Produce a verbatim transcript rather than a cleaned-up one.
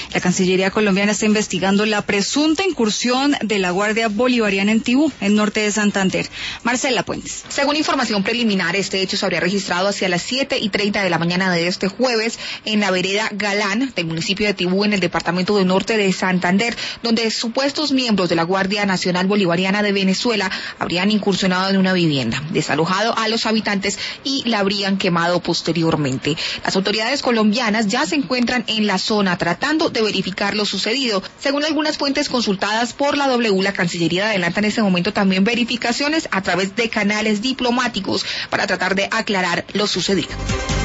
La Cancillería colombiana está investigando la presunta incursión de la Guardia Bolivariana en Tibú, en norte de Santander. Marcela Puentes. Según información preliminar, este hecho se habría registrado hacia las siete y treinta de la mañana de este jueves en la vereda Galán del municipio de Tibú, en el departamento de norte de Santander, donde supuestos miembros de la Guardia Nacional Bolivariana de Venezuela habrían incursionado en una vivienda, desalojado a los habitantes y la habrían quemado posteriormente. Las autoridades colombianas ya se encuentran en la zona tratando de verificar lo sucedido. Según algunas fuentes consultadas por la W, la Cancillería adelanta en este momento también verificaciones a través de canales diplomáticos para tratar de aclarar lo sucedido.